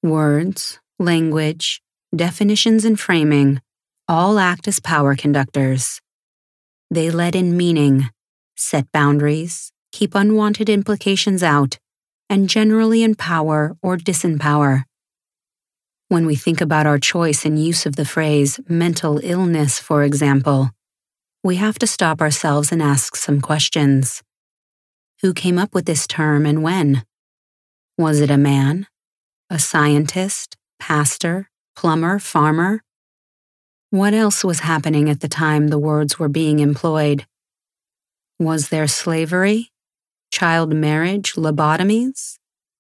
Words, language, definitions, and framing all act as power conductors. They let in meaning, set boundaries, keep unwanted implications out, and generally empower or disempower. When we think about our choice and use of the phrase mental illness, for example, we have to stop ourselves and ask some questions. Who came up with this term and when? Was it a man? A scientist? Pastor? Plumber? Farmer? What else was happening at the time the words were being employed? Was there slavery? Child marriage? Lobotomies?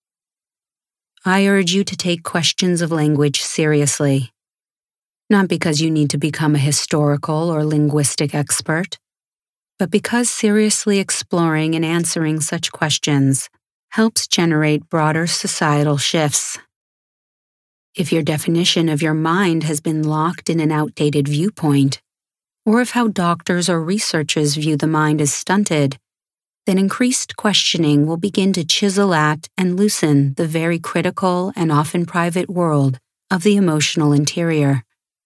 I urge you to take questions of language seriously. Not because you need to become a historical or linguistic expert, but because seriously exploring and answering such questions helps generate broader societal shifts. If your definition of your mind has been locked in an outdated viewpoint, or if how doctors or researchers view the mind is stunted, then increased questioning will begin to chisel at and loosen the very critical and often private world of the emotional interior.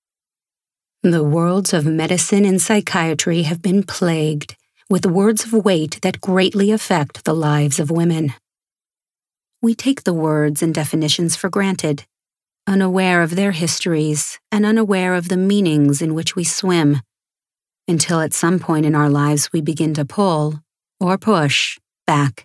The worlds of medicine and psychiatry have been plagued with words of weight that greatly affect the lives of women. We take the words and definitions for granted, unaware of their histories and unaware of the meanings in which we swim, until at some point in our lives we begin to pull, or push, back.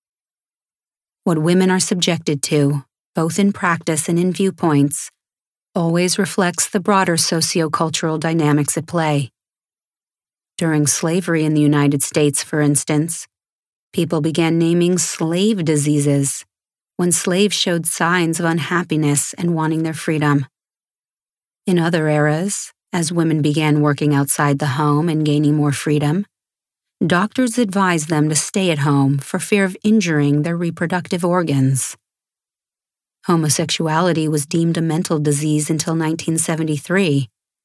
What women are subjected to, both in practice and in viewpoints, always reflects the broader socio-cultural dynamics at play. During slavery in the United States, for instance, people began naming slave diseases when slaves showed signs of unhappiness and wanting their freedom. In other eras, as women began working outside the home and gaining more freedom, doctors advised them to stay at home for fear of injuring their reproductive organs. Homosexuality was deemed a mental disease until 1973.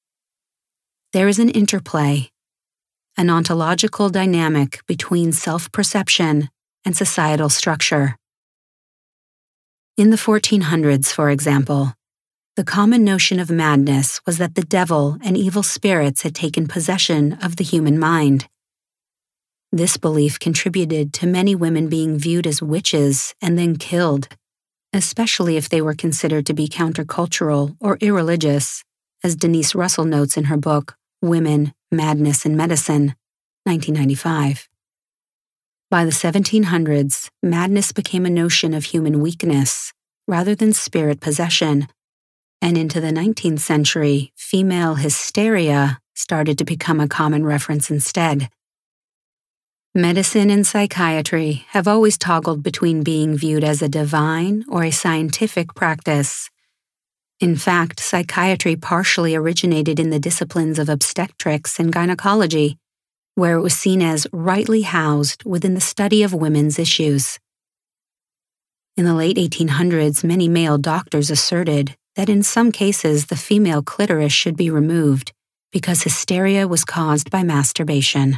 There is an interplay, an ontological dynamic between self-perception and societal structure. In the 1400s, for example, the common notion of madness was that the devil and evil spirits had taken possession of the human mind. This belief contributed to many women being viewed as witches and then killed, especially if they were considered to be countercultural or irreligious, as Denise Russell notes in her book, Women, Madness, and Medicine, 1995. By the 1700s, madness became a notion of human weakness rather than spirit possession, and into the 19th century, female hysteria started to become a common reference instead. Medicine and psychiatry have always toggled between being viewed as a divine or a scientific practice. In fact, psychiatry partially originated in the disciplines of obstetrics and gynecology, where it was seen as rightly housed within the study of women's issues. In the late 1800s, many male doctors asserted that in some cases the female clitoris should be removed because hysteria was caused by masturbation.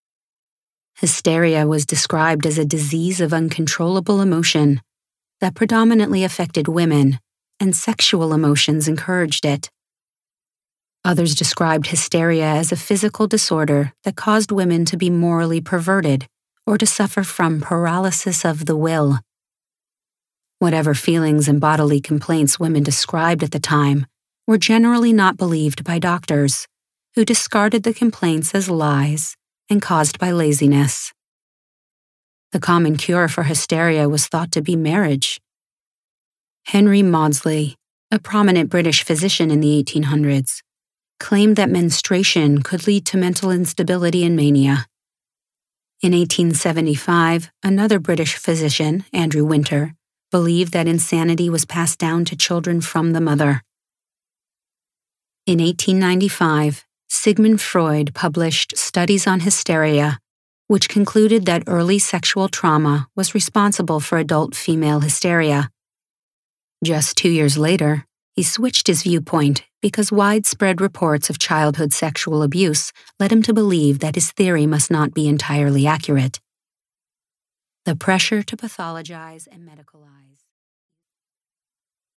Hysteria was described as a disease of uncontrollable emotion that predominantly affected women, and sexual emotions encouraged it. Others described hysteria as a physical disorder that caused women to be morally perverted or to suffer from paralysis of the will. Whatever feelings and bodily complaints women described at the time were generally not believed by doctors, who discarded the complaints as lies and caused by laziness. The common cure for hysteria was thought to be marriage. Henry Maudsley, a prominent British physician in the 1800s, claimed that menstruation could lead to mental instability and mania. In 1875, another British physician, Andrew Winter, believed that insanity was passed down to children from the mother. In 1895, Sigmund Freud published Studies on Hysteria, which concluded that early sexual trauma was responsible for adult female hysteria. Just 2 years later, he switched his viewpoint because widespread reports of childhood sexual abuse led him to believe that his theory must not be entirely accurate. The pressure to pathologize and medicalize